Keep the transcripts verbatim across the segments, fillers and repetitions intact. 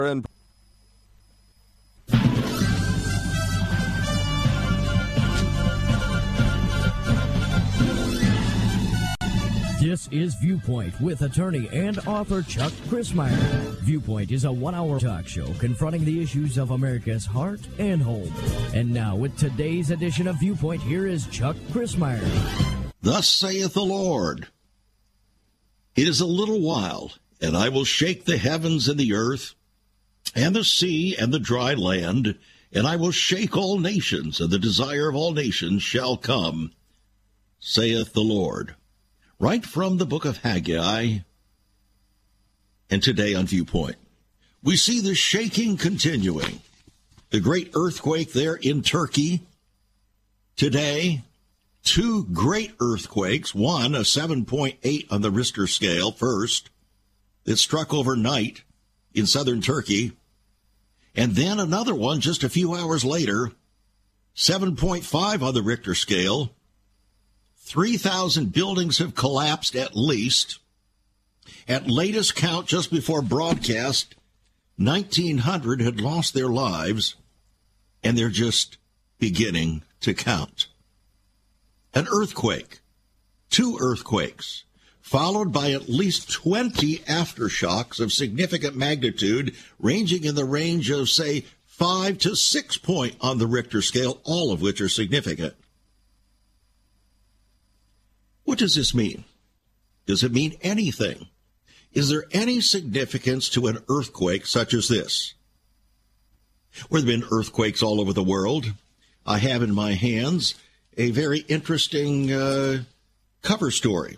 And This is Viewpoint with attorney and author Chuck Crismier. Viewpoint is a one-hour talk show confronting the issues of America's heart and home. And now, with today's edition of Viewpoint, here is Chuck Crismier. Thus saith the Lord, it is a little while, and I will shake the heavens and the earth, and the sea and the dry land, and I will shake all nations, and the desire of all nations shall come, saith the Lord. Right from the book of Haggai, and today on Viewpoint, we see the shaking continuing. The great earthquake there in Turkey. Today, two great earthquakes, one a seven point eight on the Richter scale first, that struck overnight in southern Turkey, and then another one just a few hours later, seven point five on the Richter scale. three thousand buildings have collapsed at least. At latest count, just before broadcast, nineteen hundred had lost their lives, and they're just beginning to count. An earthquake, two earthquakes, followed by at least twenty aftershocks of significant magnitude, ranging in the range of, say, five to six point on the Richter scale, all of which are significant. What does this mean? Does it mean anything? Is there any significance to an earthquake such as this? Well, there have been earthquakes all over the world. I have in my hands a very interesting uh, cover story.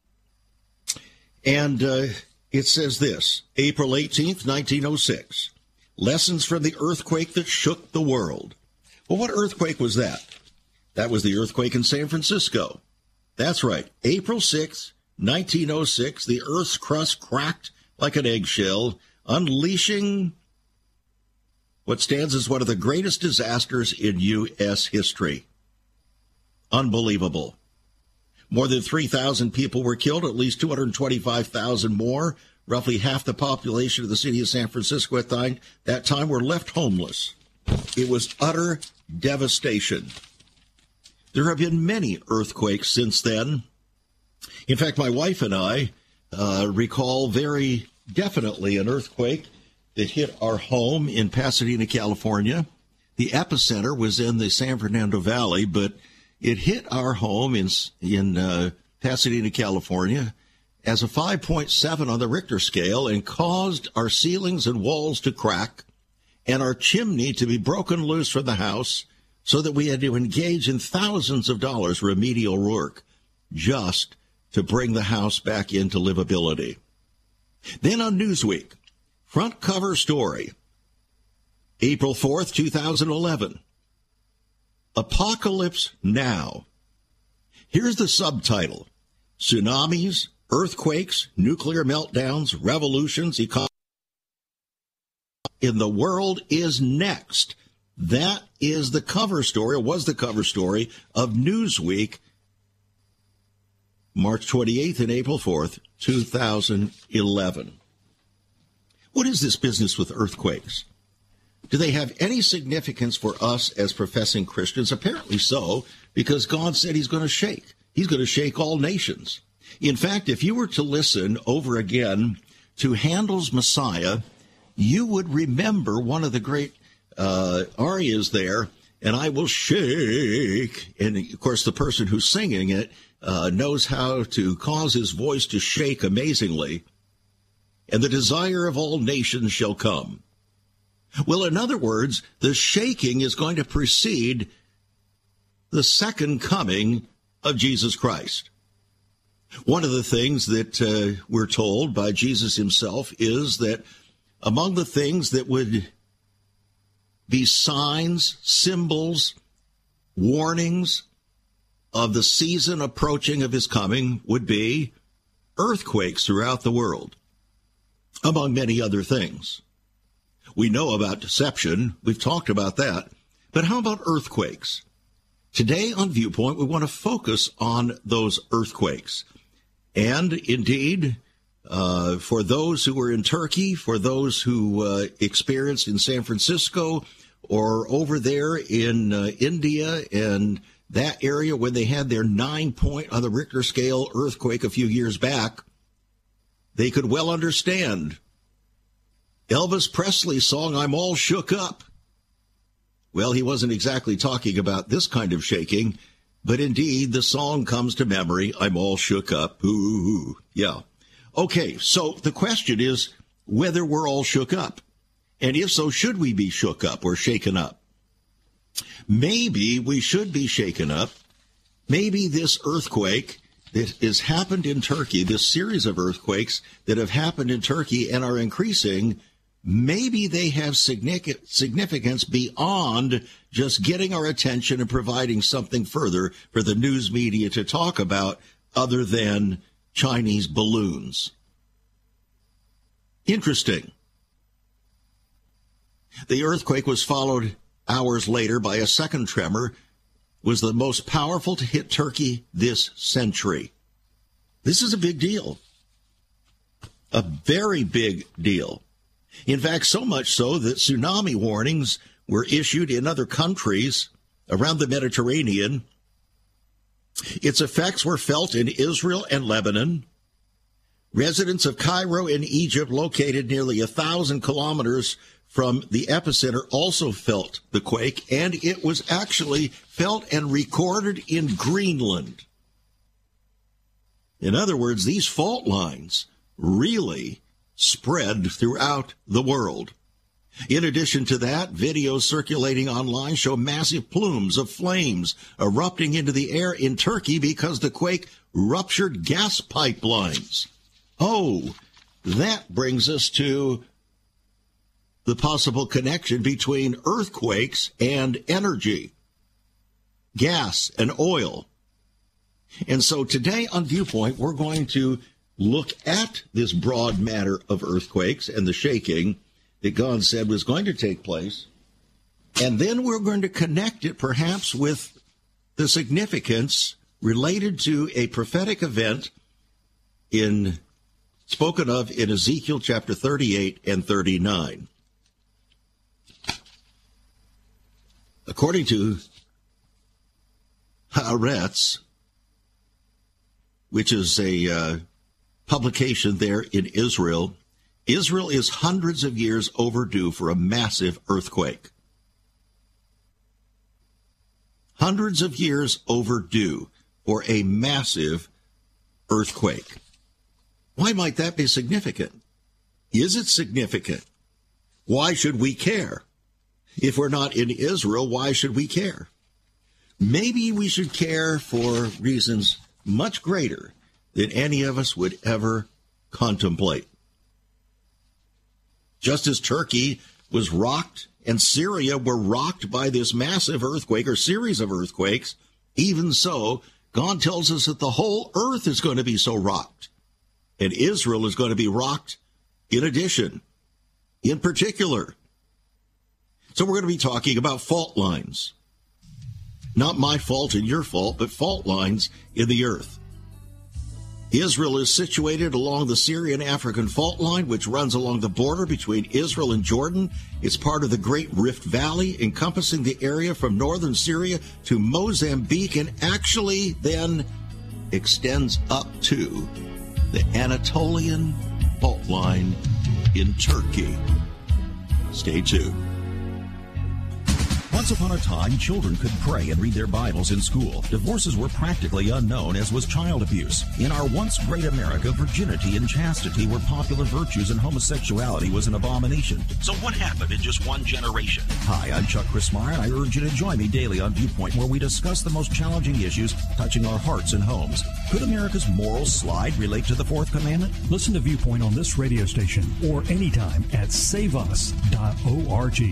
And uh, it says this, April eighteenth, nineteen oh six, lessons from the earthquake that shook the world. Well, what earthquake was that? That was the earthquake in San Francisco. That's right. April sixth, nineteen oh six, the Earth's crust cracked like an eggshell, unleashing what stands as one of the greatest disasters in U S history. Unbelievable. More than three thousand people were killed, at least two hundred twenty-five thousand more. Roughly half the population of the city of San Francisco at that time were left homeless. It was utter devastation. There have been many earthquakes since then. In fact, my wife and I uh, recall very definitely an earthquake that hit our home in Pasadena, California. The epicenter was in the San Fernando Valley, but it hit our home in, in uh, Pasadena, California, as a five point seven on the Richter scale and caused our ceilings and walls to crack and our chimney to be broken loose from the house, so that we had to engage in thousands of dollars remedial work just to bring the house back into livability. Then on Newsweek, front cover story, April fourth, two thousand eleven, Apocalypse Now. Here's the subtitle, Tsunamis, Earthquakes, Nuclear Meltdowns, Revolutions, Economy in the World is Next. That is the cover story, or was the cover story, of Newsweek, March twenty-eighth and April fourth, two thousand eleven. What is this business with earthquakes? Do they have any significance for us as professing Christians? Apparently so, because God said he's going to shake. He's going to shake all nations. In fact, if you were to listen over again to Handel's Messiah, you would remember one of the great Uh, arias there, and I will shake. And, of course, the person who's singing it uh, knows how to cause his voice to shake amazingly. And the desire of all nations shall come. Well, in other words, the shaking is going to precede the second coming of Jesus Christ. One of the things that uh, we're told by Jesus himself is that among the things that would be signs, symbols, warnings of the season approaching of his coming would be earthquakes throughout the world, among many other things. We know about deception. We've talked about that. But how about earthquakes? Today on Viewpoint, we want to focus on those earthquakes. And indeed, Uh, for those who were in Turkey, for those who uh, experienced in San Francisco or over there in uh, India and that area when they had their nine point on the Richter scale earthquake a few years back, they could well understand Elvis Presley's song, I'm All Shook Up. Well, he wasn't exactly talking about this kind of shaking, but indeed the song comes to memory, I'm all shook up. Ooh, ooh, ooh. Yeah. Okay, so the question is whether we're all shook up. And if so, should we be shook up or shaken up? Maybe we should be shaken up. Maybe this earthquake that has happened in Turkey, this series of earthquakes that have happened in Turkey and are increasing, maybe they have significance beyond just getting our attention and providing something further for the news media to talk about other than Chinese balloons. Interesting. The earthquake was followed hours later by a second tremor, was the most powerful to hit Turkey this century. This is a big deal. A very big deal. In fact, so much so that tsunami warnings were issued in other countries around the Mediterranean. Its effects were felt in Israel and Lebanon. Residents of Cairo in Egypt, located nearly a thousand kilometers from the epicenter, also felt the quake, and it was actually felt and recorded in Greenland. In other words, these fault lines really spread throughout the world. In addition to that, videos circulating online show massive plumes of flames erupting into the air in Turkey because the quake ruptured gas pipelines. Oh, that brings us to the possible connection between earthquakes and energy, gas and oil. And so today on Viewpoint, we're going to look at this broad matter of earthquakes and the shaking that God said was going to take place. And then we're going to connect it perhaps with the significance related to a prophetic event in spoken of in Ezekiel chapter thirty-eight and thirty-nine. According to Haaretz, which is a uh, publication there in Israel, Israel is hundreds of years overdue for a massive earthquake. Hundreds of years overdue for a massive earthquake. Why might that be significant? Is it significant? Why should we care? If we're not in Israel, why should we care? Maybe we should care for reasons much greater than any of us would ever contemplate. Just as Turkey was rocked and Syria were rocked by this massive earthquake or series of earthquakes, even so, God tells us that the whole earth is going to be so rocked. And Israel is going to be rocked in addition, in particular. So we're going to be talking about fault lines. Not my fault and your fault, but fault lines in the earth. Israel is situated along the Syrian-African fault line, which runs along the border between Israel and Jordan. It's part of the Great Rift Valley, encompassing the area from northern Syria to Mozambique, and actually then extends up to the Anatolian fault line in Turkey. Stay tuned. Once upon a time, children could pray and read their Bibles in school. Divorces were practically unknown, as was child abuse. In our once great America, virginity and chastity were popular virtues, and homosexuality was an abomination. So what happened in just one generation? Hi, I'm Chuck Christmeyer, and I urge you to join me daily on Viewpoint, where we discuss the most challenging issues touching our hearts and homes. Could America's moral slide relate to the Fourth Commandment? Listen to Viewpoint on this radio station or anytime at save us dot org.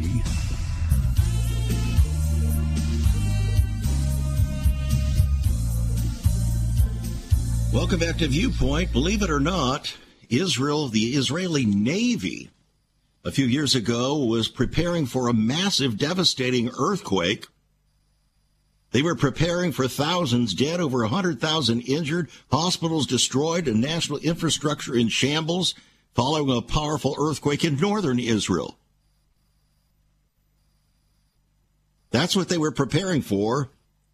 Welcome back to Viewpoint. Believe it or not, Israel, the Israeli Navy, a few years ago was preparing for a massive, devastating earthquake They were preparing for thousands dead, over one hundred thousand injured, hospitals destroyed, and national infrastructure in shambles following a powerful earthquake in northern Israel. That's what they were preparing for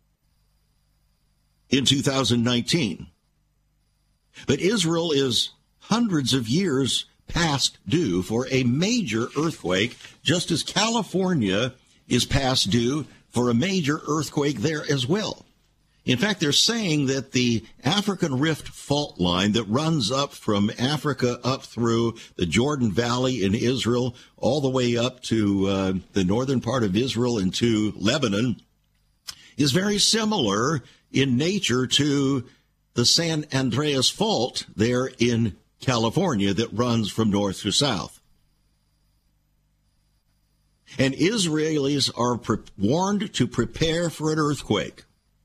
in two thousand nineteen. But Israel is hundreds of years past due for a major earthquake, just as California is past due for a major earthquake there as well. In fact, they're saying that the African Rift fault line that runs up from Africa up through the Jordan Valley in Israel, all the way up to uh, the northern part of Israel and to Lebanon, is very similar in nature to the San Andreas Fault there in California that runs from north to south. And Israelis are pre- warned to prepare for an earthquake.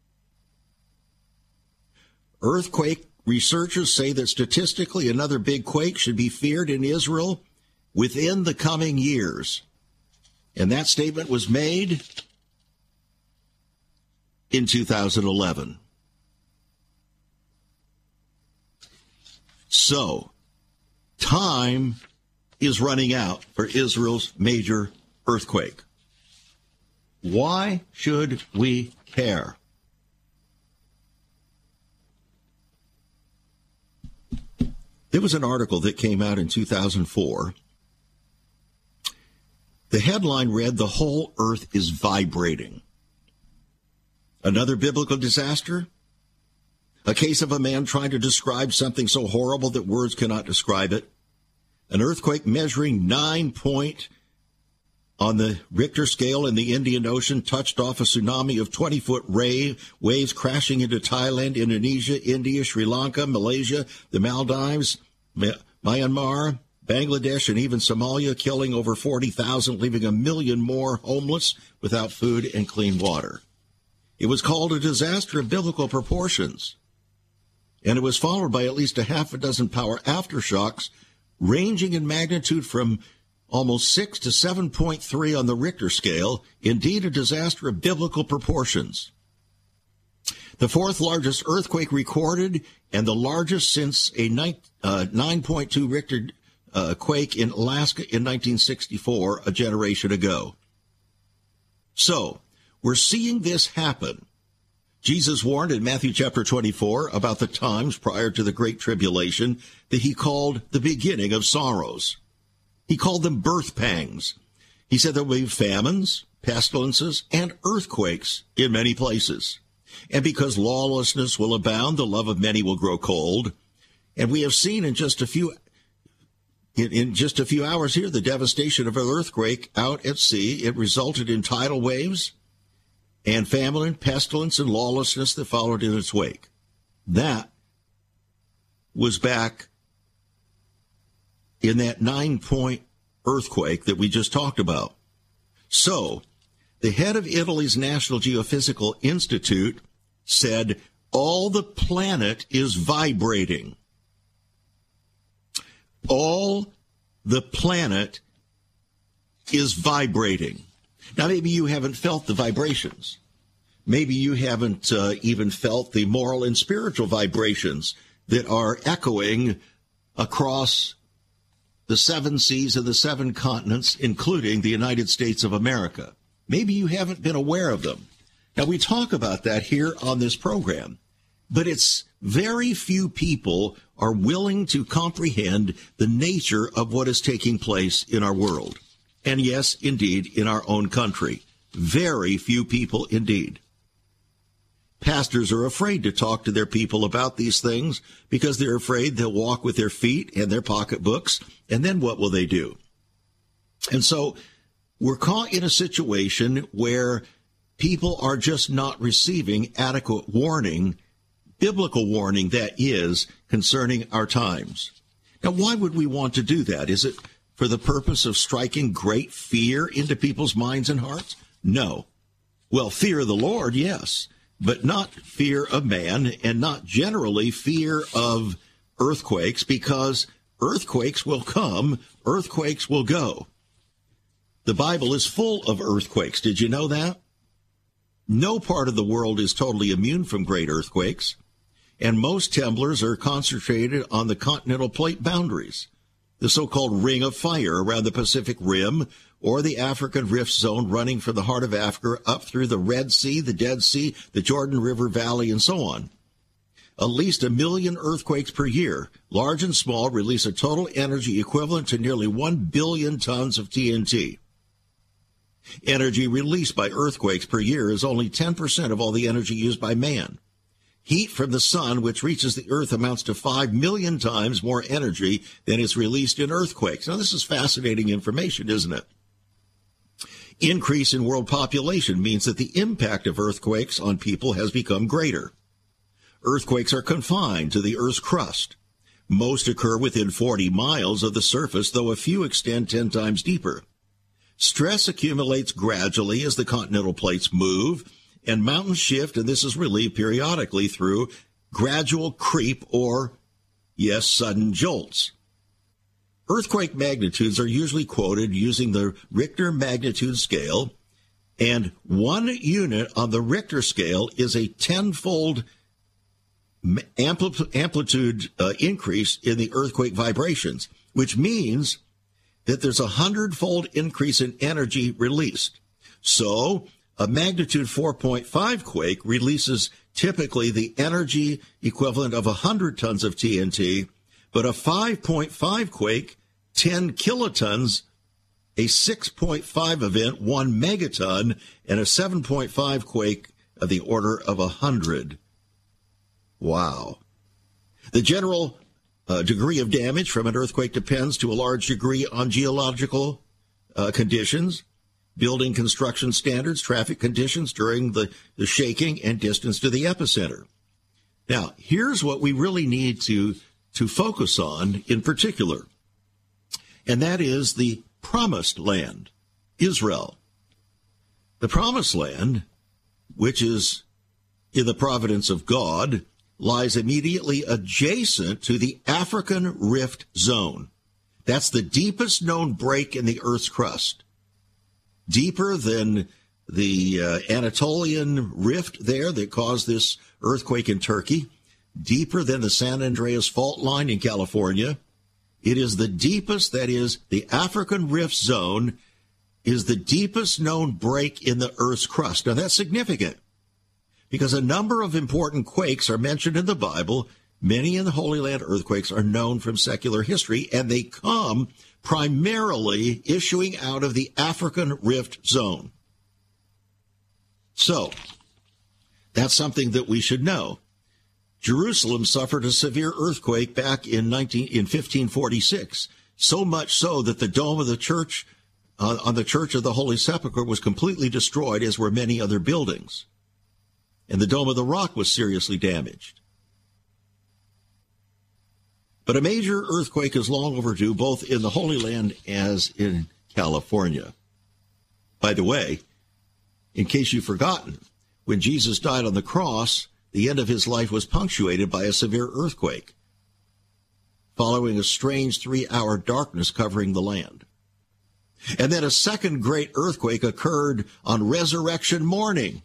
Earthquake researchers say that statistically another big quake should be feared in Israel within the coming years. And that statement was made in two thousand eleven. So, time is running out for Israel's major earthquake. Why should we care? There was an article that came out in two thousand four. The headline read, "The whole earth is vibrating." Another biblical disaster? A case of a man trying to describe something so horrible that words cannot describe it? An earthquake measuring nine point on the Richter scale in the Indian Ocean touched off a tsunami of twenty-foot waves crashing into Thailand, Indonesia, India, Sri Lanka, Malaysia, the Maldives, Myanmar, Bangladesh, and even Somalia, killing over forty thousand, leaving a million more homeless without food and clean water. It was called a disaster of biblical proportions, and it was followed by at least a half a dozen power aftershocks, ranging in magnitude from almost six to seven point three on the Richter scale, indeed a disaster of biblical proportions. The fourth largest earthquake recorded, and the largest since a nine point two Richter uh, quake in Alaska in nineteen sixty-four, a generation ago. So, we're seeing this happen. Jesus warned in Matthew chapter twenty-four about the times prior to the Great Tribulation that he called the beginning of sorrows. He called them birth pangs. He said there will be famines, pestilences, and earthquakes in many places. And because lawlessness will abound, the love of many will grow cold. And we have seen in just a few in, in just a few hours here the devastation of an earthquake out at sea. It resulted in tidal waves and famine, pestilence, and lawlessness that followed in its wake. That was back in that nine-point earthquake that we just talked about. So, the head of Italy's National Geophysical Institute said, all the planet is vibrating. All the planet is vibrating. Now, maybe you haven't felt the vibrations. Maybe you haven't uh, even felt the moral and spiritual vibrations that are echoing across the seven seas and the seven continents, including the United States of America. Maybe you haven't been aware of them. Now, we talk about that here on this program, but it's very few people are willing to comprehend the nature of what is taking place in our world. And yes, indeed, in our own country. Very few people indeed. Pastors are afraid to talk to their people about these things because they're afraid they'll walk with their feet and their pocketbooks, and then what will they do? And so we're caught in a situation where people are just not receiving adequate warning, biblical warning that is, concerning our times. Now, why would we want to do that? Is it for the purpose of striking great fear into people's minds and hearts? No. Well, fear of the Lord, yes, but not fear of man, and not generally fear of earthquakes, because earthquakes will come, earthquakes will go. The Bible is full of earthquakes. Did you know that? No part of the world is totally immune from great earthquakes, and most temblors are concentrated on the continental plate boundaries, the so-called Ring of Fire around the Pacific Rim, or the African Rift Zone running from the heart of Africa up through the Red Sea, the Dead Sea, the Jordan River Valley, and so on. At least a million earthquakes per year, large and small, release a total energy equivalent to nearly one billion tons of T N T. Energy released by earthquakes per year is only ten percent of all the energy used by man. Heat from the sun, which reaches the earth, amounts to five million times more energy than is released in earthquakes. Now, this is fascinating information, isn't it? Increase in world population means that the impact of earthquakes on people has become greater. Earthquakes are confined to the Earth's crust. Most occur within forty miles of the surface, though a few extend ten times deeper. Stress accumulates gradually as the continental plates move, and mountains shift, and this is relieved periodically through gradual creep or, yes, sudden jolts. Earthquake magnitudes are usually quoted using the Richter magnitude scale, and one unit on the Richter scale is a tenfold Ampli- amplitude uh, increase in the earthquake vibrations, which means that there's a hundredfold increase in energy released. So a magnitude four point five quake releases typically the energy equivalent of one hundred tons of T N T, but a five point five quake, ten kilotons, a six point five event, one megaton, and a seven point five quake of the order of one hundred. Wow. The general uh, degree of damage from an earthquake depends to a large degree on geological uh, conditions, building construction standards, traffic conditions during the, the shaking, and distance to the epicenter. Now, here's what we really need to, to focus on in particular, and that is the Promised Land, Israel. The Promised Land, which is in the providence of God, lies immediately adjacent to the African Rift Zone. That's the deepest known break in the Earth's crust. Deeper than the uh, Anatolian Rift there that caused this earthquake in Turkey. Deeper than the San Andreas Fault Line in California. It is the deepest, that is, the African Rift Zone is the deepest known break in the Earth's crust. Now, that's significant, because a number of important quakes are mentioned in the Bible. Many in the Holy Land earthquakes are known from secular history, and they come primarily issuing out of the African Rift Zone. So, that's something that we should know. Jerusalem suffered a severe earthquake back in, nineteen, in fifteen forty-six, so much so that the dome of the church, uh, on the Church of the Holy Sepulchre, was completely destroyed, as were many other buildings. And the Dome of the Rock was seriously damaged. But a major earthquake is long overdue, both in the Holy Land as in California. By the way, in case you've forgotten, when Jesus died on the cross, the end of his life was punctuated by a severe earthquake, following a strange three-hour darkness covering the land. And then a second great earthquake occurred on Resurrection morning.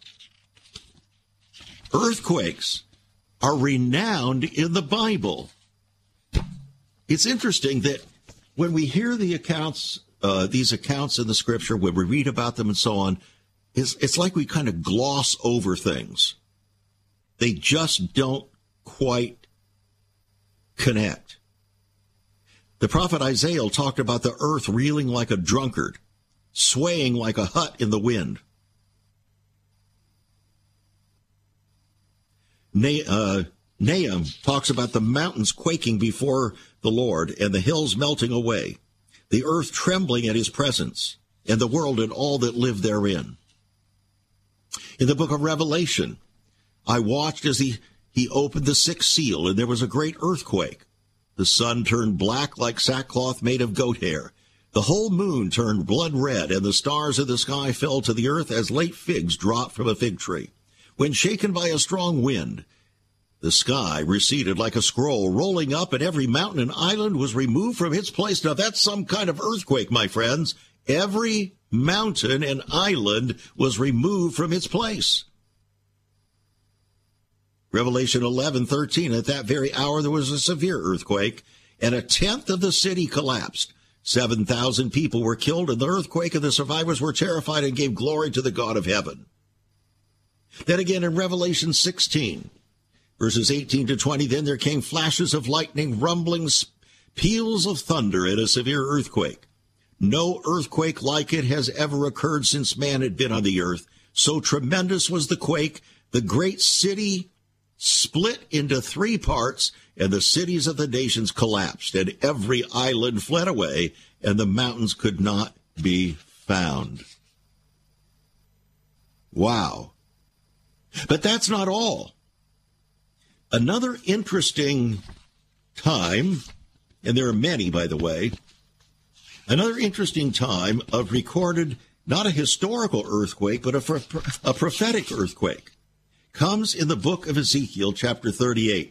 Earthquakes are renowned in the Bible. It's interesting that when we hear the accounts, uh, these accounts in the Scripture, when we read about them and so on, it's, it's like we kind of gloss over things. They just don't quite connect. The prophet Isaiah talked about the earth reeling like a drunkard, swaying like a hut in the wind. Uh, Nahum talks about the mountains quaking before the Lord and the hills melting away, the earth trembling at his presence, and the world and all that live therein. In the book of Revelation, I watched as he, he opened the sixth seal, and there was a great earthquake. The sun turned black like sackcloth made of goat hair. The whole moon turned blood red, and the stars of the sky fell to the earth as late figs drop from a fig tree. When shaken by a strong wind, the sky receded like a scroll, rolling up, and every mountain and island was removed from its place. Now, that's some kind of earthquake, my friends. Every mountain and island was removed from its place. Revelation eleven thirteen, at that very hour there was a severe earthquake, and a tenth of the city collapsed. seven thousand people were killed in the earthquake, and the survivors were terrified and gave glory to the God of heaven. Then again in Revelation sixteen, verses eighteen to twenty, then there came flashes of lightning, rumblings, peals of thunder, and a severe earthquake. No earthquake like it has ever occurred since man had been on the earth. So tremendous was the quake, the great city split into three parts, and the cities of the nations collapsed, and every island fled away, and the mountains could not be found. Wow. But that's not all. Another interesting time, and there are many, by the way, another interesting time of recorded, not a historical earthquake, but a, a prophetic earthquake, comes in the book of Ezekiel, chapter thirty-eight.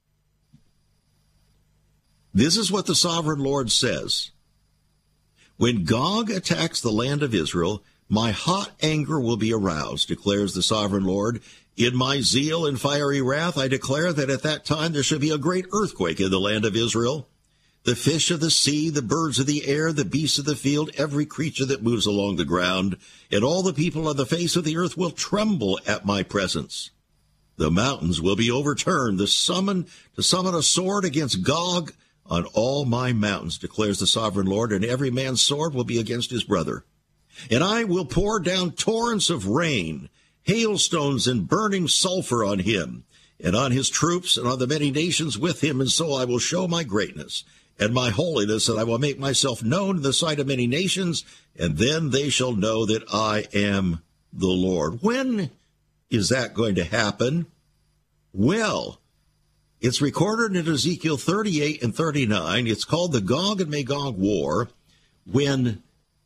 This is what the sovereign Lord says. When Gog attacks the land of Israel, my hot anger will be aroused, declares the sovereign Lord. In my zeal and fiery wrath, I declare that at that time there shall be a great earthquake in the land of Israel. The fish of the sea, the birds of the air, the beasts of the field, every creature that moves along the ground, and all the people on the face of the earth will tremble at my presence. The mountains will be overturned, the summon, to summon a sword against Gog on all my mountains, declares the sovereign Lord, and every man's sword will be against his brother. And I will pour down torrents of rain, hailstones and burning sulfur on him, and on his troops, and on the many nations with him, and so I will show my greatness and my holiness, and I will make myself known in the sight of many nations, and then they shall know that I am the Lord. When is that going to happen? Well, it's recorded in Ezekiel thirty-eight and thirty-nine. It's called the Gog and Magog War, when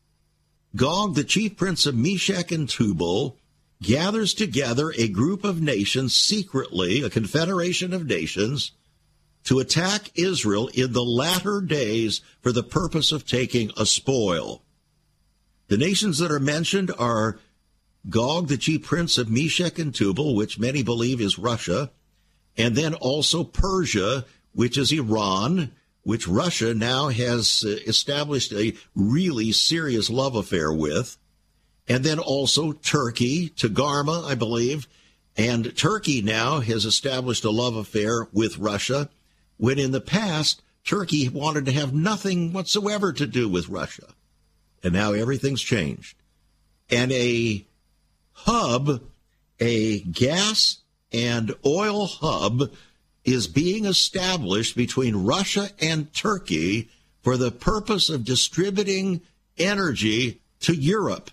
Gog, the chief prince of Meshech and Tubal, gathers together a group of nations secretly, a confederation of nations, to attack Israel in the latter days for the purpose of taking a spoil. The nations that are mentioned are Gog, the chief prince of Meshech and Tubal, which many believe is Russia, and then also Persia, which is Iran, which Russia now has established a really serious love affair with, and then also Turkey, Togarma, I believe, and Turkey now has established a love affair with Russia, when in the past, Turkey wanted to have nothing whatsoever to do with Russia. And now everything's changed. And a hub, a gas and oil hub, is being established between Russia and Turkey for the purpose of distributing energy to Europe.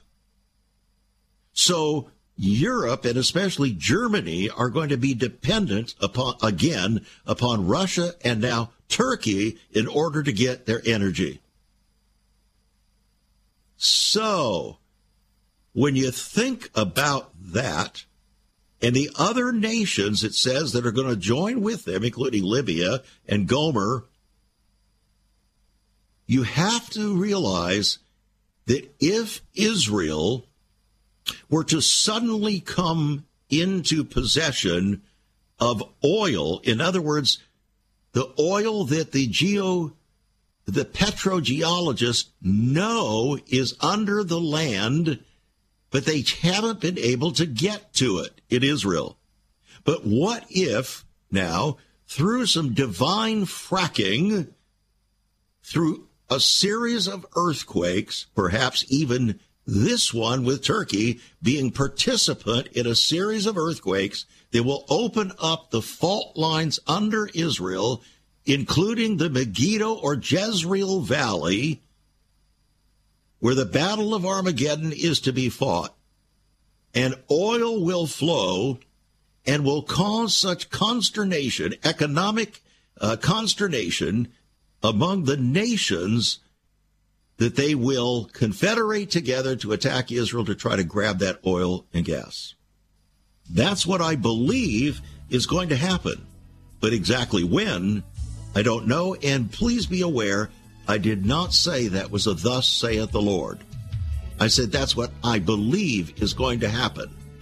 So Europe, and especially Germany, are going to be dependent upon, again, upon Russia and now Turkey in order to get their energy. So, when you think about that, and the other nations, it says, that are going to join with them, including Libya and Gomer, you have to realize that if Israel were to suddenly come into possession of oil, in other words, the oil that the geo, the petrogeologists know is under the land, but they haven't been able to get to it in Israel. But what if now, through some divine fracking, through a series of earthquakes, perhaps even this one with Turkey being participant in a series of earthquakes that will open up the fault lines under Israel, including the Megiddo or Jezreel Valley, where the Battle of Armageddon is to be fought, and oil will flow and will cause such consternation, economic uh, consternation among the nations, that they will confederate together to attack Israel to try to grab that oil and gas. That's what I believe is going to happen. But exactly when, I don't know. And please be aware, I did not say that was a thus saith the Lord. I said that's what I believe is going to happen.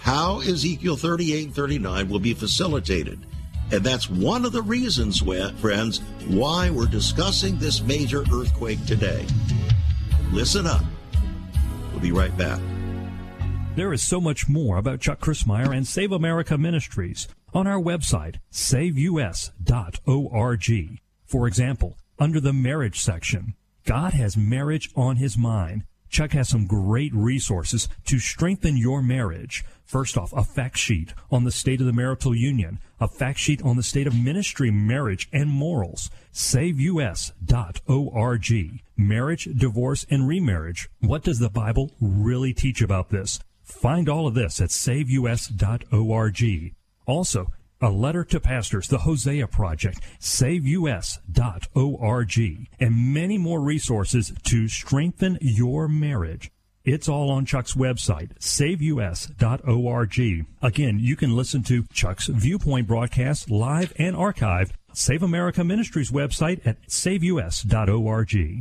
how Ezekiel thirty-eight and thirty-nine will be facilitated. And that's one of the reasons, friends, why we're discussing this major earthquake today. Listen up. We'll be right back. There is so much more about Chuck Crismier and Save America Ministries on our website, save u s dot org. For example, under the marriage section, God has marriage on his mind. Chuck has some great resources to strengthen your marriage. First off, a fact sheet on the state of the marital union, a fact sheet on the state of ministry, marriage, and morals. save u s dot org. Marriage, divorce, and remarriage. What does the Bible really teach about this? Find all of this at save u s dot org. Also, a letter to pastors, the Hosea Project, save u s dot org, and many more resources to strengthen your marriage. It's all on Chuck's website, save u s dot org. Again, you can listen to Chuck's Viewpoint broadcast live and archived. Save America Ministries website at save u s dot org.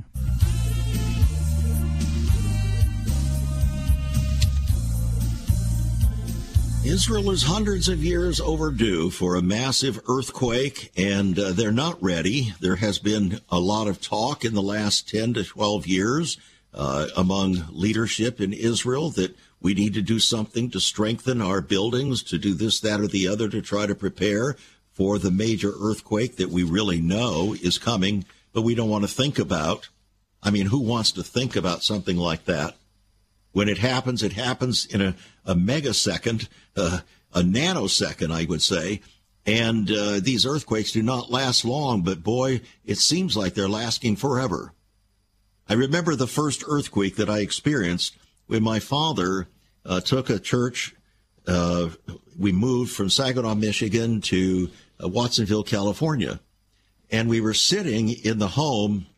Israel is hundreds of years overdue for a massive earthquake, and uh, they're not ready. There has been a lot of talk in the last ten to twelve years uh, among leadership in Israel that we need to do something to strengthen our buildings, to do this, that, or the other, to try to prepare for the major earthquake that we really know is coming, but we don't want to think about. I mean, who wants to think about something like that? When it happens, it happens in a, a megasecond, uh, a nanosecond, I would say. And uh, these earthquakes do not last long, but boy, it seems like they're lasting forever. I remember the first earthquake that I experienced when my father uh, took a church. Uh, we moved from Saginaw, Michigan to uh, Watsonville, California. And we were sitting in the home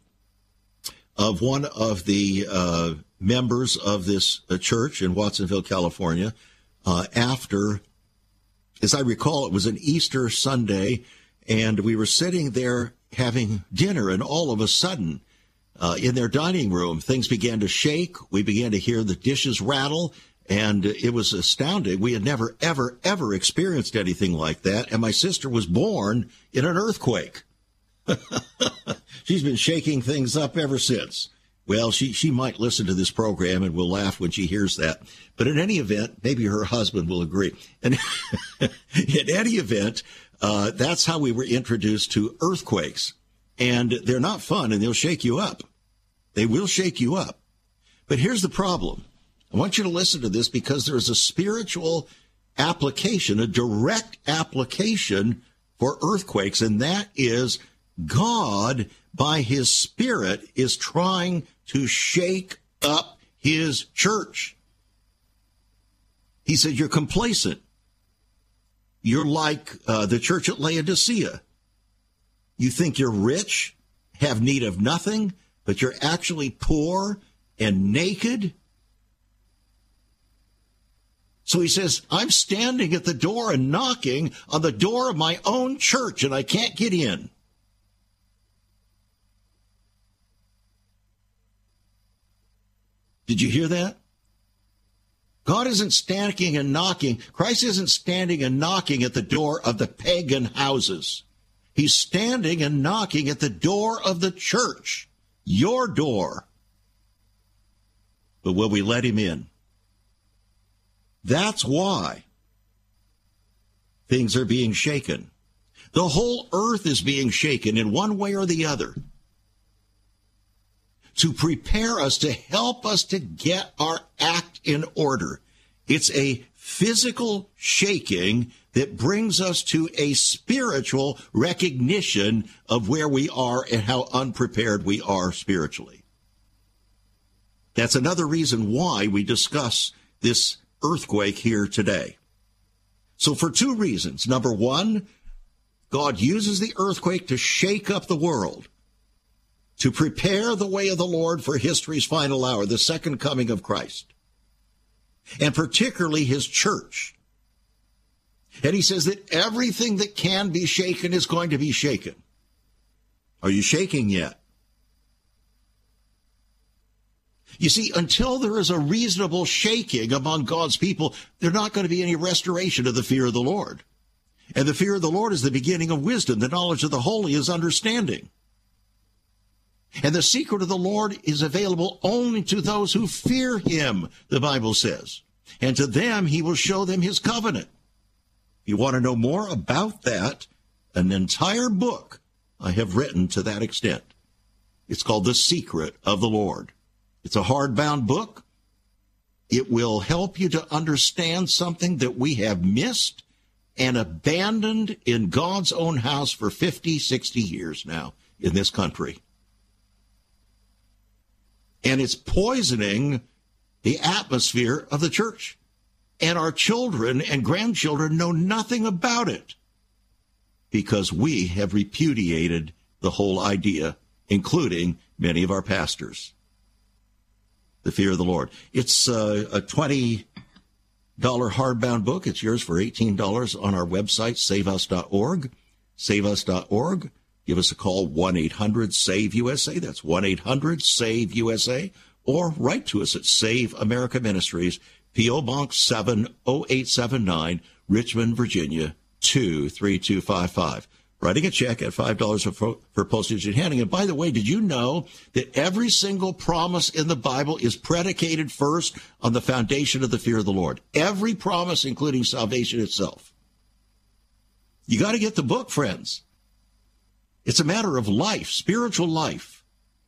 of one of the uh, members of this uh, church in Watsonville, California, uh, after, as I recall, it was an Easter Sunday, and we were sitting there having dinner, and all of a sudden, uh, in their dining room, things began to shake. We began to hear the dishes rattle, and it was astounding. We had never, ever, ever experienced anything like that, and my sister was born in an earthquake. She's been shaking things up ever since. Well, she, she might listen to this program and will laugh when she hears that. But in any event, maybe her husband will agree. And in any event, uh, that's how we were introduced to earthquakes. And they're not fun, and they'll shake you up. They will shake you up. But here's the problem. I want you to listen to this because there's a spiritual application, a direct application for earthquakes, and that is God, by his Spirit, is trying to shake up his church. He said, you're complacent. You're like uh, the church at Laodicea. You think you're rich, have need of nothing, but you're actually poor and naked. So he says, I'm standing at the door and knocking on the door of my own church, and I can't get in. Did you hear that? God isn't standing and knocking. Christ isn't standing and knocking at the door of the pagan houses. He's standing and knocking at the door of the church, your door. But will we let him in? That's why things are being shaken. The whole earth is being shaken in one way or the other, to prepare us, to help us to get our act in order. It's a physical shaking that brings us to a spiritual recognition of where we are and how unprepared we are spiritually. That's another reason why we discuss this earthquake here today. So for two reasons. Number one, God uses the earthquake to shake up the world, to prepare the way of the Lord for history's final hour, the second coming of Christ, and particularly his church. And he says that everything that can be shaken is going to be shaken. Are you shaking yet? You see, until there is a reasonable shaking among God's people, there's not going to be any restoration of the fear of the Lord. And the fear of the Lord is the beginning of wisdom. The knowledge of the holy is understanding. And the secret of the Lord is available only to those who fear him, the Bible says. And to them he will show them his covenant. If you want to know more about that, an entire book I have written to that extent. It's called The Secret of the Lord. It's a hardbound book. It will help you to understand something that we have missed and abandoned in God's own house for fifty, sixty years now in this country. And it's poisoning the atmosphere of the church. And our children and grandchildren know nothing about it because we have repudiated the whole idea, including many of our pastors. The fear of the Lord. It's uh, a twenty dollars hardbound book. It's yours for eighteen dollars on our website, save us dot org. save us dot org. Give us a call, one eight hundred save U S A. That's one eight hundred save U S A. Or write to us at Save America Ministries, P O. Box seven oh eight seven nine, Richmond, Virginia, two three two five five. Writing a check at five dollars for, for postage and handling. And by the way, did you know that every single promise in the Bible is predicated first on the foundation of the fear of the Lord? Every promise, including salvation itself. You got to get the book, friends. It's a matter of life, spiritual life.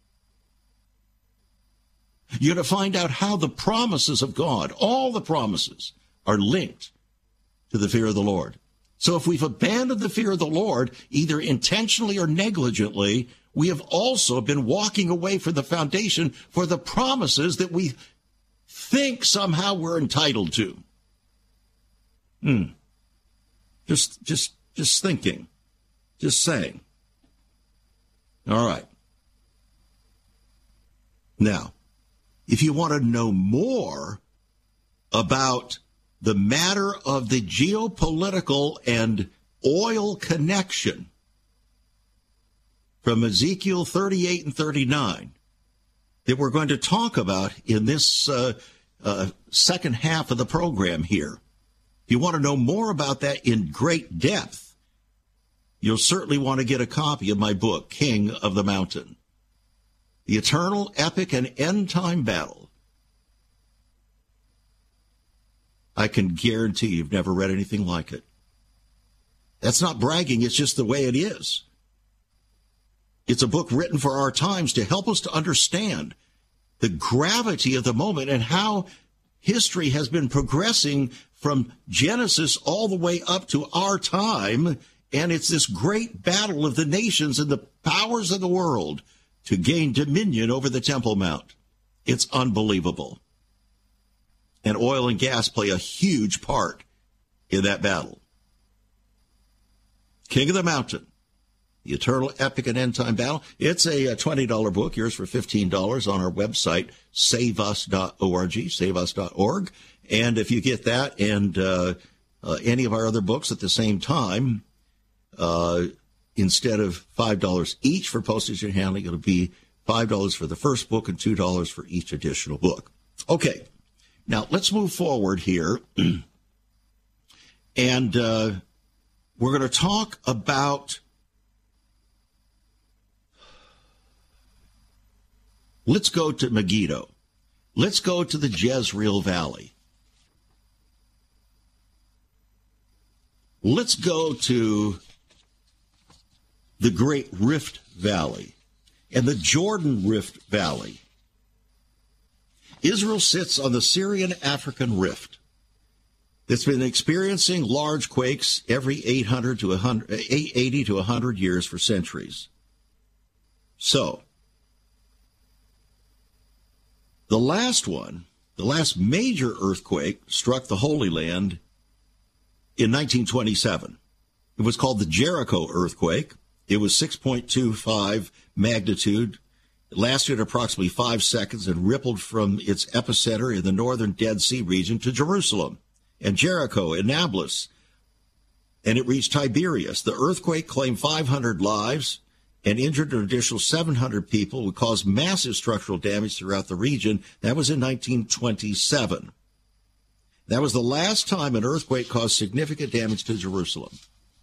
You're going to find out how the promises of God, all the promises, are linked to the fear of the Lord. So if we've abandoned the fear of the Lord, either intentionally or negligently, we have also been walking away from the foundation for the promises that we think somehow we're entitled to. Hmm. Just, just, just thinking. Just saying. All right. Now, if you want to know more about the matter of the geopolitical and oil connection from Ezekiel thirty-eight and thirty-nine that we're going to talk about in this uh, uh, second half of the program here. If you want to know more about that in great depth, you'll certainly want to get a copy of my book, King of the Mountain, The Eternal, Epic, and End-Time Battle. I can guarantee you've never read anything like it. That's not bragging. It's just the way it is. It's a book written for our times to help us to understand the gravity of the moment and how history has been progressing from Genesis all the way up to our time. And it's this great battle of the nations and the powers of the world to gain dominion over the Temple Mount. It's unbelievable. And oil and gas play a huge part in that battle. King of the Mountain, The Eternal, Epic, and End-Time Battle. It's a twenty dollars book, yours for fifteen dollars on our website, save us dot org, save us dot org. And if you get that and uh, uh, any of our other books at the same time, uh, instead of five dollars each for postage and handling, it'll be five dollars for the first book and two dollars for each additional book. Okay. Now, let's move forward here, and uh, we're going to talk about, let's go to Megiddo. Let's go to the Jezreel Valley. Let's go to the Great Rift Valley and the Jordan Rift Valley. Israel sits on the Syrian-African rift that's been experiencing large quakes every eight hundred to one hundred, eighty to one hundred years for centuries. So, the last one, the last major earthquake struck the Holy Land in nineteen twenty-seven. It was called the Jericho earthquake. It was six point two five magnitude. It lasted approximately five seconds and rippled from its epicenter in the northern Dead Sea region to Jerusalem and Jericho and Nablus. And it reached Tiberias. The earthquake claimed five hundred lives and injured an additional seven hundred people, would cause massive structural damage throughout the region. That was in nineteen twenty-seven. That was the last time an earthquake caused significant damage to Jerusalem.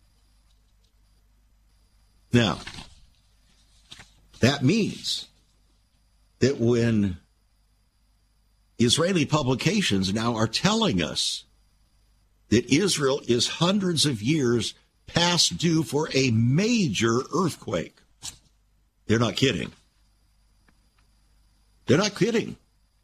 Now, that means that when Israeli publications now are telling us that Israel is hundreds of years past due for a major earthquake, they're not kidding. They're not kidding.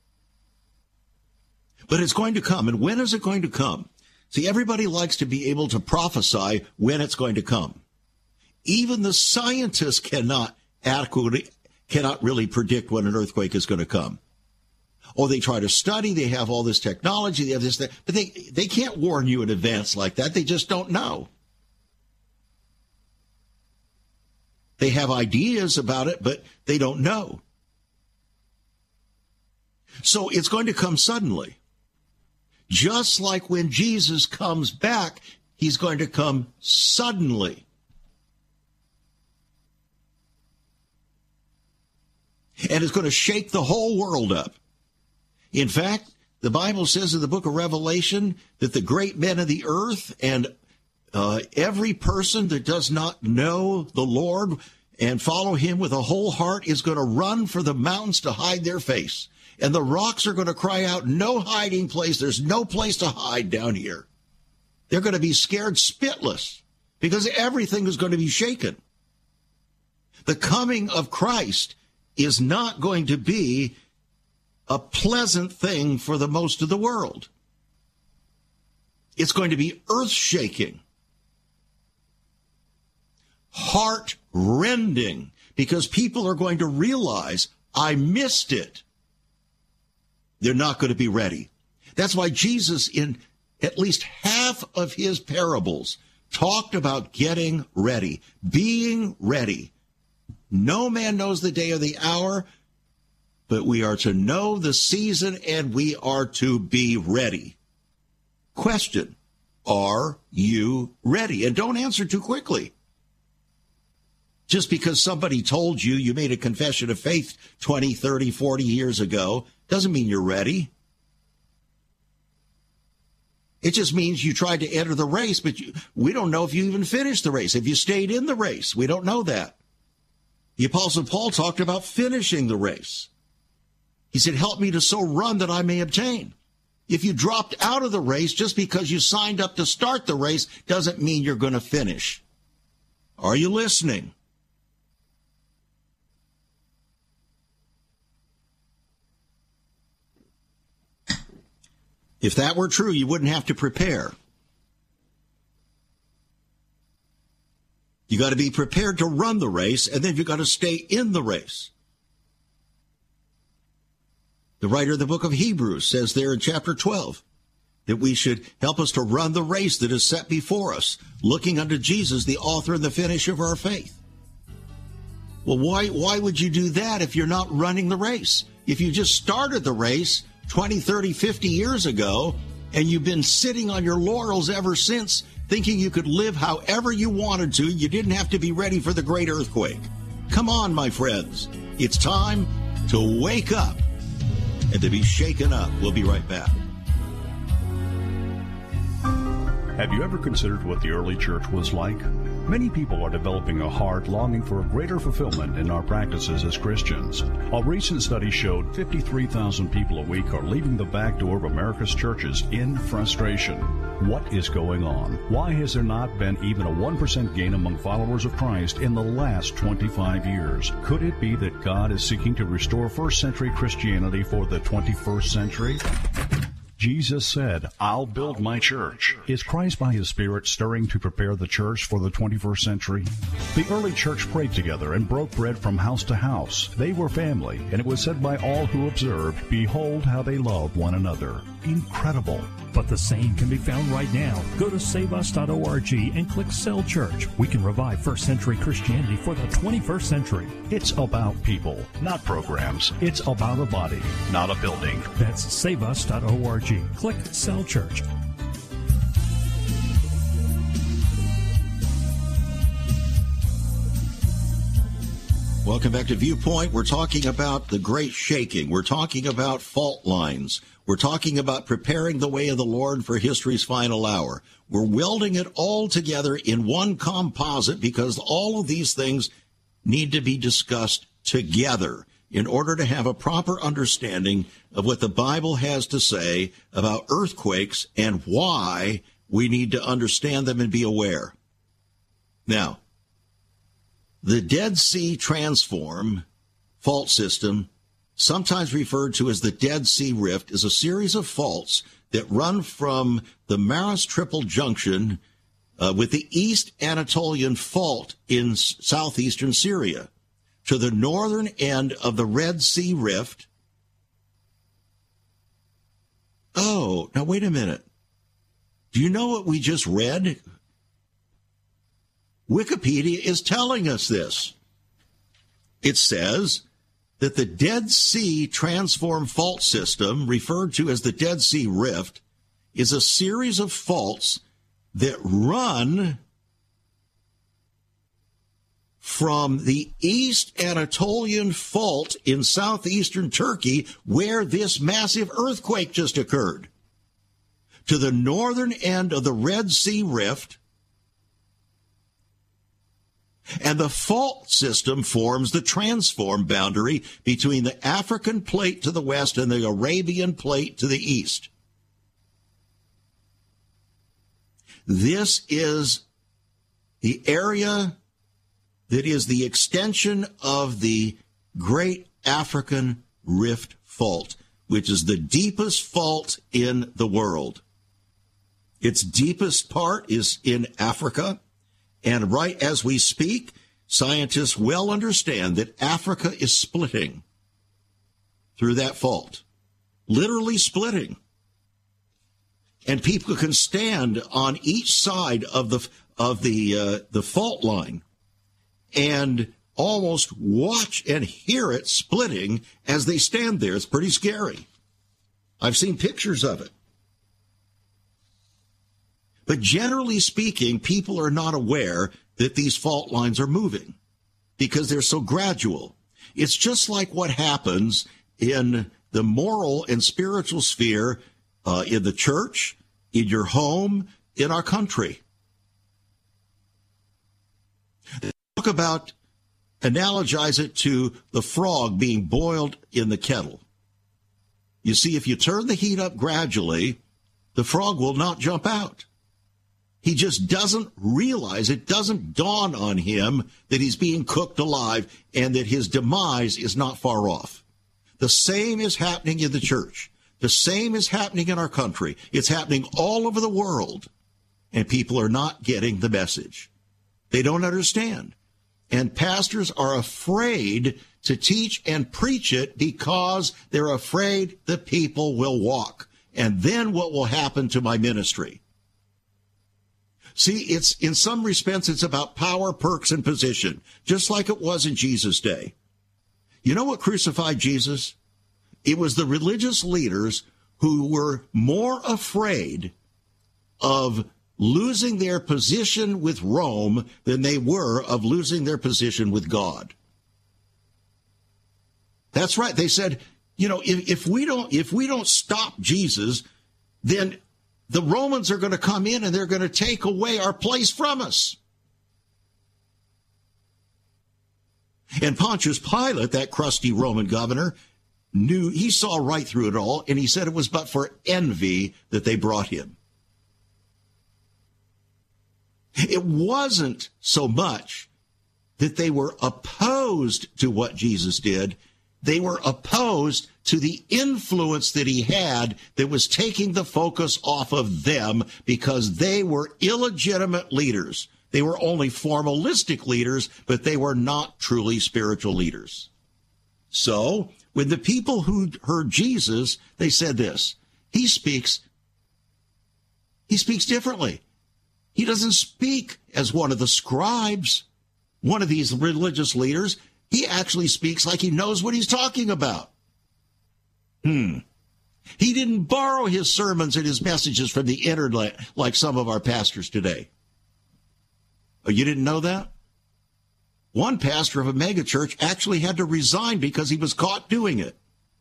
But it's going to come. And when is it going to come? See, everybody likes to be able to prophesy when it's going to come. Even the scientists cannot adequately, cannot really predict when an earthquake is going to come. Or they try to study, they have all this technology, they have this, that, but they, they can't warn you in advance like that. They just don't know. They have ideas about it, but they don't know. So it's going to come suddenly. Just like when Jesus comes back, he's going to come suddenly. And it's going to shake the whole world up. In fact, the Bible says in the book of Revelation that the great men of the earth and uh, every person that does not know the Lord and follow him with a whole heart is going to run for the mountains to hide their face. And the rocks are going to cry out, no hiding place. There's no place to hide down here. They're going to be scared spitless because everything is going to be shaken. The coming of Christ is not going to be a pleasant thing for the most of the world. It's going to be earth-shaking, heart-rending, because people are going to realize, I missed it. They're not going to be ready. That's why Jesus, in at least half of his parables, talked about getting ready, being ready. No man knows the day or the hour, but we are to know the season and we are to be ready. Question, are you ready? And don't answer too quickly. Just because somebody told you you made a confession of faith twenty, thirty, forty years ago doesn't mean you're ready. It just means you tried to enter the race, but you, we don't know if you even finished the race, if you stayed in the race. We don't know that. The Apostle Paul talked about finishing the race. He said, help me to so run that I may obtain. If you dropped out of the race just because you signed up to start the race doesn't mean you're going to finish. Are you listening? If that were true, you wouldn't have to prepare. You got to be prepared to run the race, and then you got to stay in the race. The writer of the book of Hebrews says there in chapter twelve that we should help us to run the race that is set before us, looking unto Jesus, the author and the finisher of our faith. Well, why, why would you do that if you're not running the race? If you just started the race twenty, thirty, fifty years ago, and you've been sitting on your laurels ever since, thinking you could live however you wanted to, you didn't have to be ready for the great earthquake. Come on, my friends. It's time to wake up and to be shaken up. We'll be right back. Have you ever considered what the early church was like? Many people are developing a heart longing for a greater fulfillment in our practices as Christians. A recent study showed fifty-three thousand people a week are leaving the back door of America's churches in frustration. What is going on? Why has there not been even a one percent gain among followers of Christ in the last twenty-five years? Could it be that God is seeking to restore first century Christianity for the twenty-first century? Jesus said, I'll build my church. Is Christ by his Spirit stirring to prepare the church for the twenty-first century? The early church prayed together and broke bread from house to house. They were family, and it was said by all who observed, behold how they love one another. Incredible. But the same can be found right now. Go to save us dot org and click Cell Church. We can revive first century Christianity for the twenty-first century. It's about people, not programs. It's about a body, not a building. That's save us dot org. Click Cell Church. Welcome back to Viewpoint. We're talking about the great shaking. We're talking about fault lines. We're talking about preparing the way of the Lord for history's final hour. We're welding it all together in one composite because all of these things need to be discussed together in order to have a proper understanding of what the Bible has to say about earthquakes and why we need to understand them and be aware. Now, the Dead Sea Transform fault system, sometimes referred to as the Dead Sea Rift, is a series of faults that run from the Maros Triple Junction uh, with the East Anatolian Fault in s- southeastern Syria to the northern end of the Red Sea Rift. Oh, now wait a minute. Do you know what we just read? Wikipedia is telling us this. It says that the Dead Sea Transform Fault System, referred to as the Dead Sea Rift, is a series of faults that run from the East Anatolian Fault in southeastern Turkey, where this massive earthquake just occurred, to the northern end of the Red Sea Rift. And the fault system forms the transform boundary between the African plate to the west and the Arabian plate to the east. This is the area that is the extension of the Great African Rift Fault, which is the deepest fault in the world. Its deepest part is in Africa. And right as we speak, scientists well understand that Africa is splitting through that fault, literally splitting. And people can stand on each side of the of the uh, the fault line and almost watch and hear it splitting as they stand there. It's pretty scary. I've seen pictures of it. But generally speaking, people are not aware that these fault lines are moving because they're so gradual. It's just like what happens in the moral and spiritual sphere uh, in the church, in your home, in our country. Talk about, analogize it to the frog being boiled in the kettle. You see, if you turn the heat up gradually, the frog will not jump out. He just doesn't realize, it doesn't dawn on him that he's being cooked alive and that his demise is not far off. The same is happening in the church. The same is happening in our country. It's happening all over the world, and people are not getting the message. They don't understand. And pastors are afraid to teach and preach it because they're afraid the people will walk. And then what will happen to my ministry? See, it's in some respects, it's about power, perks, and position, just like it was in Jesus' day. You know what crucified Jesus? It was the religious leaders who were more afraid of losing their position with Rome than they were of losing their position with God. That's right. They said, you know, if, if we don't, if we don't stop Jesus, then the Romans are going to come in and they're going to take away our place from us. And Pontius Pilate, that crusty Roman governor, knew, he saw right through it all, and he said it was but for envy that they brought him. It wasn't so much that they were opposed to what Jesus did. They were opposed to the influence that he had that was taking the focus off of them because they were illegitimate leaders. They were only formalistic leaders, but they were not truly spiritual leaders. So when the people who heard Jesus, they said this, he speaks, he speaks differently. He doesn't speak as one of the scribes, one of these religious leaders. He actually speaks like he knows what he's talking about. Hmm. He didn't borrow his sermons and his messages from the internet like some of our pastors today. Oh, you didn't know that? One pastor of a megachurch actually had to resign because he was caught doing it.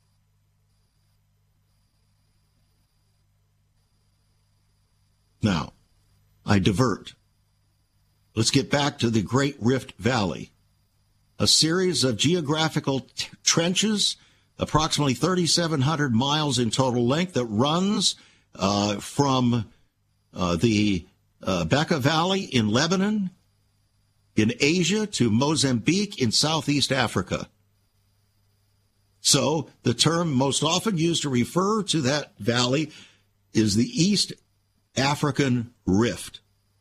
Now, I divert. Let's get back to the Great Rift Valley, a series of geographical t- trenches, approximately thirty-seven hundred miles in total length, that runs uh, from uh, the uh, Bekaa Valley in Lebanon, in Asia, to Mozambique in Southeast Africa. So the term most often used to refer to that valley is the East African Rift.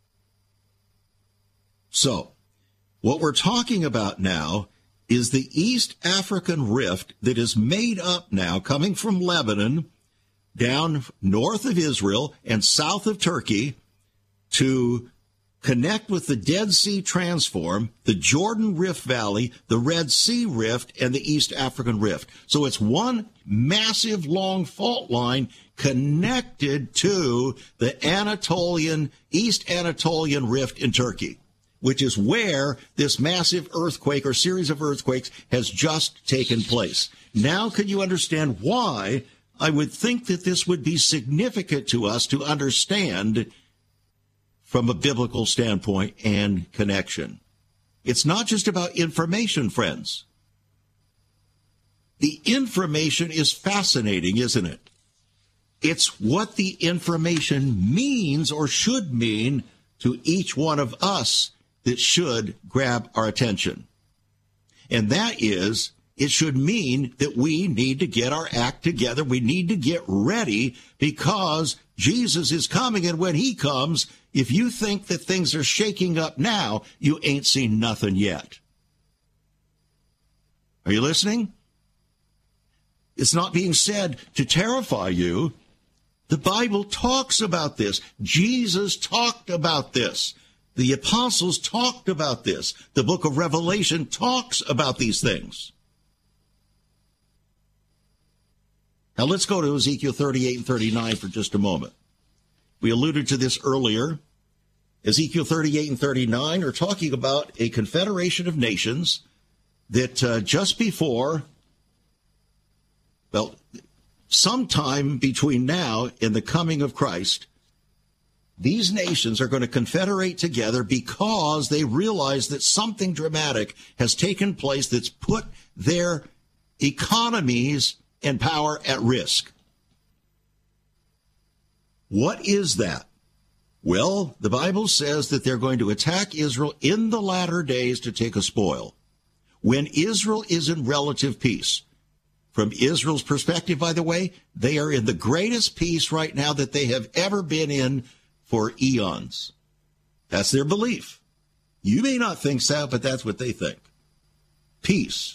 So what we're talking about now is the East African Rift that is made up now, coming from Lebanon down north of Israel and south of Turkey, to connect with the Dead Sea Transform, the Jordan Rift Valley, the Red Sea Rift, and the East African Rift. So it's one massive long fault line connected to the Anatolian, East Anatolian Rift in Turkey, which is where this massive earthquake or series of earthquakes has just taken place. Now, can you understand why I would think that this would be significant to us to understand from a biblical standpoint and connection? It's not just about information, friends. The information is fascinating, isn't it? It's what the information means or should mean to each one of us that should grab our attention. And that is, it should mean that we need to get our act together. We need to get ready because Jesus is coming. And when he comes, if you think that things are shaking up now, you ain't seen nothing yet. Are you listening? It's not being said to terrify you. The Bible talks about this. Jesus talked about this. The apostles talked about this. The book of Revelation talks about these things. Now let's go to Ezekiel thirty-eight and thirty-nine for just a moment. We alluded to this earlier. Ezekiel thirty-eight and thirty-nine are talking about a confederation of nations that uh, just before, well, sometime between now and the coming of Christ, these nations are going to confederate together because they realize that something dramatic has taken place that's put their economies and power at risk. What is that? Well, the Bible says that they're going to attack Israel in the latter days to take a spoil. When Israel is in relative peace. From Israel's perspective, by the way, they are in the greatest peace right now that they have ever been in for eons. That's their belief. You may not think so, but that's what they think. Peace.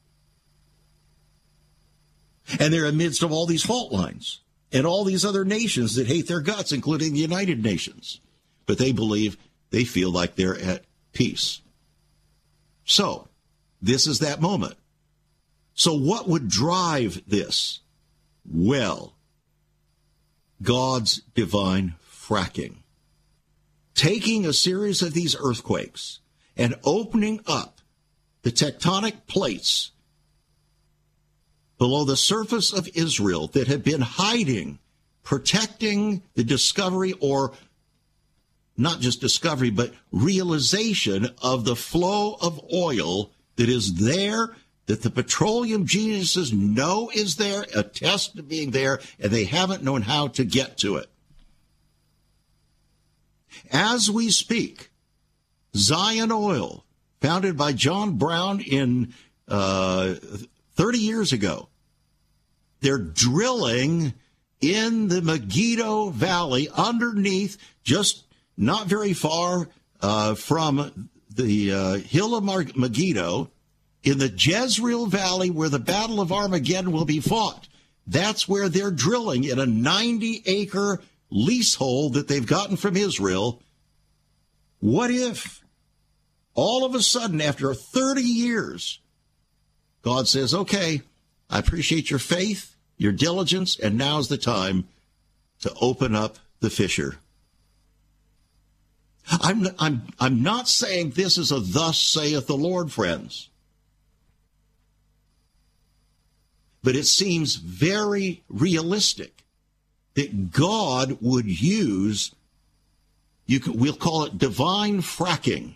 And they're amidst of all these fault lines and all these other nations that hate their guts, including the United Nations. But they believe, they feel like they're at peace. So, this is that moment. So what would drive this? Well, God's divine fracking. Taking a series of these earthquakes and opening up the tectonic plates below the surface of Israel that have been hiding, protecting the discovery, or not just discovery, but realization of the flow of oil that is there, that the petroleum geniuses know is there, attest to being there, and they haven't known how to get to it. As we speak, Zion Oil, founded by John Brown in uh, thirty years ago, they're drilling in the Megiddo Valley underneath, just not very far uh, from the uh, hill of Mar- Megiddo, in the Jezreel Valley where the Battle of Armageddon will be fought. That's where they're drilling in a ninety acre leasehold that they've gotten from Israel. What if all of a sudden, after thirty years, God says, okay, I appreciate your faith, your diligence, and now's the time to open up the fissure. I'm, I'm, I'm not saying this is a thus saith the Lord, friends. But it seems very realistic that God would use, you could, we'll call it divine fracking,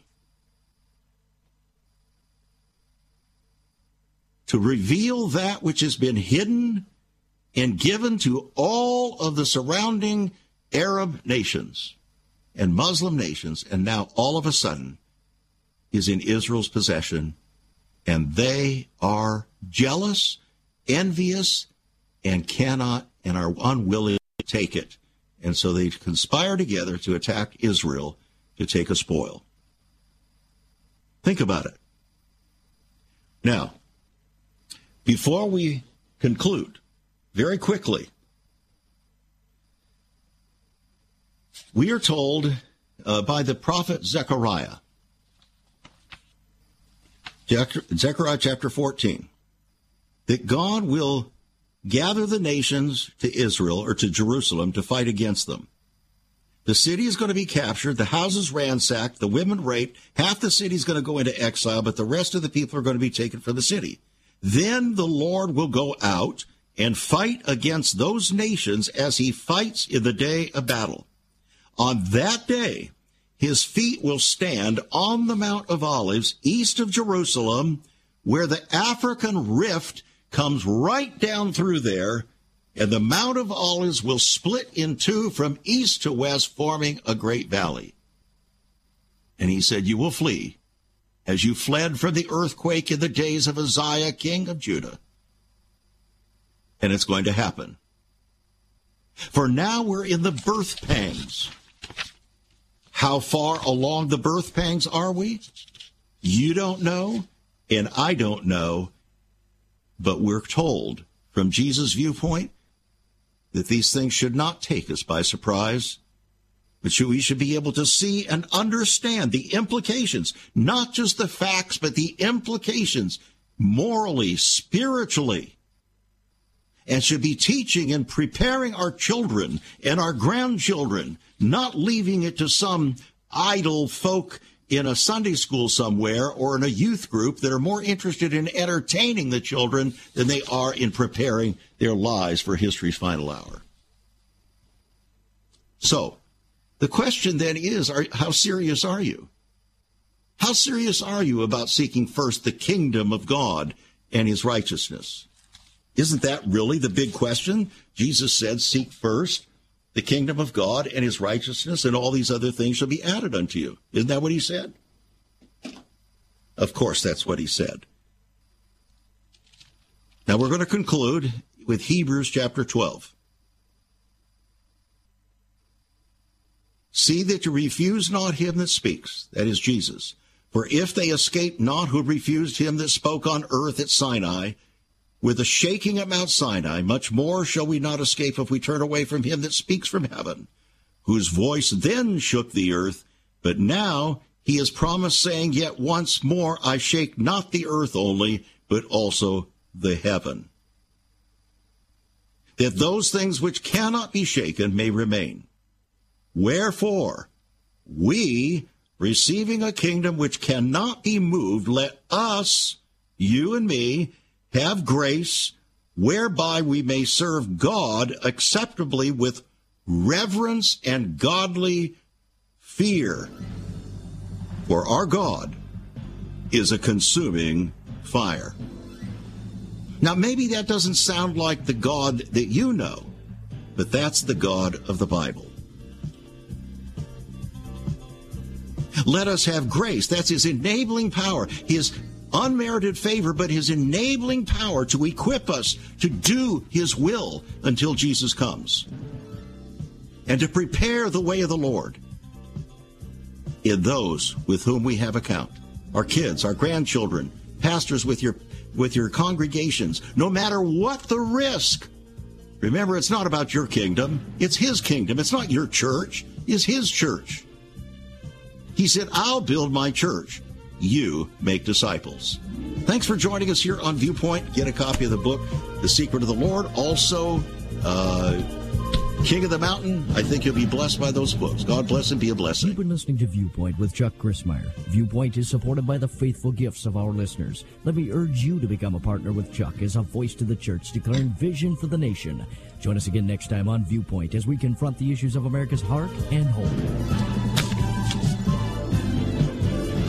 to reveal that which has been hidden and given to all of the surrounding Arab nations and Muslim nations, and now all of a sudden is in Israel's possession, and they are jealous, envious, and cannot and are unwilling to take it. And so they conspire together to attack Israel to take a spoil. Think about it. Now, before we conclude, very quickly, we are told uh, by the prophet Zechariah, Zechariah chapter fourteen, that God will gather the nations to Israel or to Jerusalem to fight against them. The city is going to be captured, the houses ransacked, the women raped, half the city is going to go into exile, but the rest of the people are going to be taken from the city. Then the Lord will go out and fight against those nations as he fights in the day of battle. On that day, his feet will stand on the Mount of Olives east of Jerusalem, where the African rift comes right down through there, and the Mount of Olives will split in two from east to west, forming a great valley. And he said, you will flee as you fled from the earthquake in the days of Uzziah, king of Judah. And it's going to happen. For now we're in the birth pangs. How far along the birth pangs are we? You don't know, and I don't know, but we're told from Jesus' viewpoint that these things should not take us by surprise, but we should be able to see and understand the implications, not just the facts, but the implications morally, spiritually, and should be teaching and preparing our children and our grandchildren, not leaving it to some idle folk in a Sunday school somewhere or in a youth group that are more interested in entertaining the children than they are in preparing their lives for history's final hour. So, the question then is, are, how serious are you? How serious are you about seeking first the kingdom of God and his righteousness? Isn't that really the big question? Jesus said, seek first the kingdom of God and his righteousness, and all these other things shall be added unto you. Isn't that what he said? Of course, that's what he said. Now we're going to conclude with Hebrews chapter twelve. See that you refuse not him that speaks, that is Jesus. For if they escape not who refused him that spoke on earth at Sinai, with the shaking at Mount Sinai, much more shall we not escape if we turn away from him that speaks from heaven, whose voice then shook the earth, but now he has promised, saying, yet once more I shake not the earth only, but also the heaven, that those things which cannot be shaken may remain. Wherefore, we, receiving a kingdom which cannot be moved, let us, you and me, have grace whereby we may serve God acceptably with reverence and godly fear. For our God is a consuming fire. Now, maybe that doesn't sound like the God that you know, but that's the God of the Bible. Let us have grace. That's his enabling power, his unmerited favor, but his enabling power to equip us to do his will until Jesus comes, and to prepare the way of the Lord in those with whom we have account, our kids, our grandchildren, pastors with your with your congregations, no matter what the risk. Remember, it's not about your kingdom, it's his kingdom. It's not your church, it's his church. He said, I'll build my church. You make disciples. Thanks for joining us here on Viewpoint. Get a copy of the book, The Secret of the Lord. Also, uh, King of the Mountain, I think you'll be blessed by those books. God bless and be a blessing. You've been listening to Viewpoint with Chuck Crismier. Viewpoint is supported by the faithful gifts of our listeners. Let me urge you to become a partner with Chuck as a voice to the church declaring vision for the nation. Join us again next time on Viewpoint as we confront the issues of America's heart and home.